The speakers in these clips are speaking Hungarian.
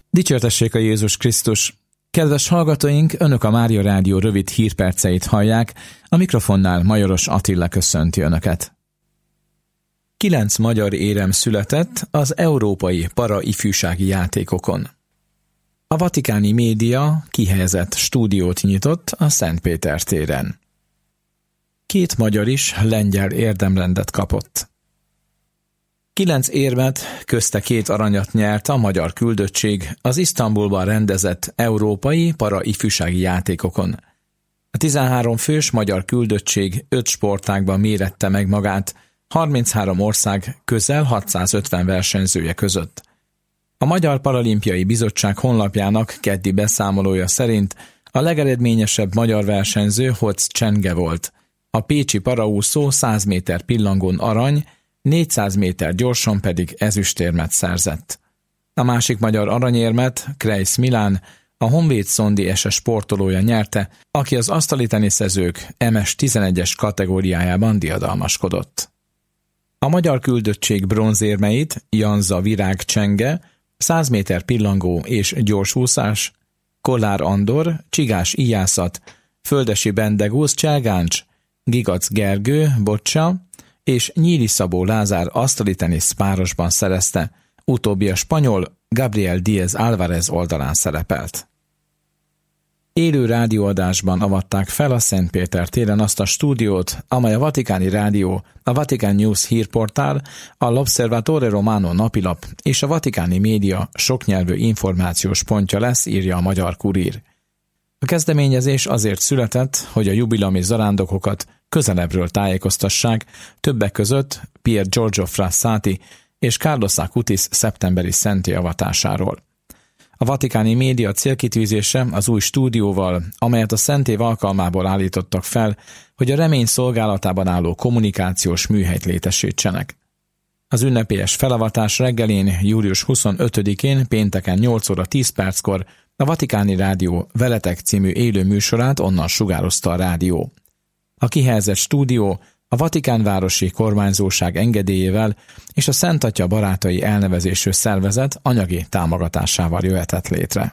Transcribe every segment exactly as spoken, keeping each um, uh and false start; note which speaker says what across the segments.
Speaker 1: Dicsértessék a Jézus Krisztus! Kedves hallgatóink, Önök a Mária Rádió rövid hírperceit hallják, a mikrofonnál Majoros Attila köszönti Önöket. Kilenc magyar érem született az európai para-ifjúsági játékokon. A vatikáni média kihelyezett stúdiót nyitott a Szentpéter téren. Két magyar is lengyel érdemrendet kapott. Kilenc érmet, közte két aranyat nyert a magyar küldöttség az Isztambulban rendezett európai para-ifjúsági játékokon. A tizenhárom fős magyar küldöttség öt sportágban mérette meg magát, harminchárom ország közel hatszázötven versenyzője között. A Magyar Paralimpiai Bizottság honlapjának keddi beszámolója szerint a legeredményesebb magyar versenyző Hoc Csenge volt. A pécsi paraúszó száz méter pillangón arany, négyszáz méter gyorsan pedig ezüstérmet szerzett. A másik magyar aranyérmet Kreisz Milán, a Honvéd Szondi Ese sportolója nyerte, aki az asztali teniszezők em es tizenegyes kategóriájában diadalmaskodott. A magyar küldöttség bronzérmeit Janza Virág Csenge, száz méter pillangó és gyorsúszás, Kollár Andor, Csigás Ijászat, Földesi Bendegúz Cselgáncs, Gigac Gergő Bocsa és Nyíri Szabó Lázár asztali tenisz párosban szerezte, utóbbi a spanyol Gabriel Díaz Álvarez oldalán szerepelt. Élő rádióadásban avatták fel a Szentpéter téren azt a stúdiót, amely a Vatikáni Rádió, a Vatican News hírportál, a L'Osservatore Romano napilap és a vatikáni média soknyelvű információs pontja lesz, írja a Magyar Kurír. A kezdeményezés azért született, hogy a jubileumi zarándokokat közelebbről tájékoztassák, többek között Pier Giorgio Frassati és Carlos Acutis szeptemberi szentté avatásáról. A vatikáni média célkitűzése az új stúdióval, amelyet a szentév alkalmából állítottak fel, hogy a remény szolgálatában álló kommunikációs műhelyt létesítsenek. Az ünnepélyes felavatás reggelén, július huszonötödikén, pénteken nyolc óra tíz perckor a Vatikáni Rádió Veletek című élő műsorát onnan sugározta a rádió. A kihelyezett stúdió a Vatikánvárosi kormányzóság engedélyével és a Szent Atya barátai elnevezésű szervezet anyagi támogatásával jöhetett létre.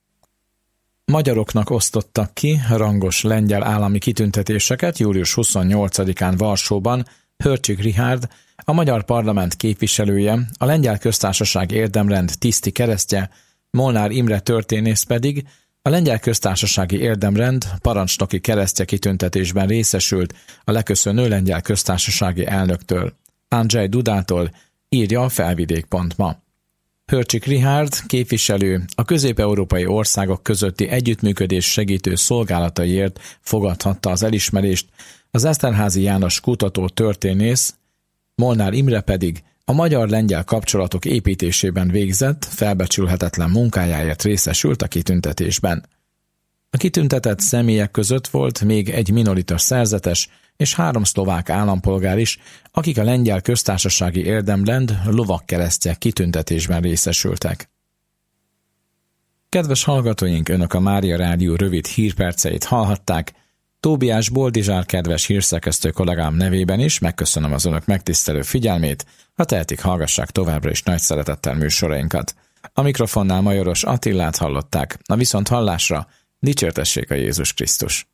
Speaker 1: Magyaroknak osztottak ki rangos lengyel állami kitüntetéseket július huszonnyolcadikán Varsóban Hörcsik Richárd, a Magyar Parlament képviselője, a Lengyel Köztársaság érdemrend tiszti keresztje, Molnár Imre történész pedig a Lengyel Köztársasági Érdemrend parancsnoki keresztje kitüntetésben részesült a leköszönő lengyel köztársasági elnöktől, Andrzej Dudától, írja a felvidék pont ma. Hörcsik Richárd képviselő a közép-európai országok közötti együttműködés segítő szolgálataiért fogadhatta az elismerést, az Eszterházy János kutató történész, Molnár Imre pedig a magyar-lengyel kapcsolatok építésében végzett, felbecsülhetetlen munkájáért részesült a kitüntetésben. A kitüntetett személyek között volt még egy minoritas szerzetes és három szlovák állampolgár is, akik a Lengyel Köztársasági Érdemrend lovagkeresztje kitüntetésben részesültek. Kedves hallgatóink, Önök a Mária Rádió rövid hírperceit hallhatták. Tóbiás Boldizsár kedves hírszerkesztő kollégám nevében is megköszönöm az Önök megtisztelő figyelmét, ha tehetik, hallgassák továbbra is nagy szeretettel műsorainkat. A mikrofonnál Majoros Attilát hallották, a viszont hallásra dicsértessék a Jézus Krisztus.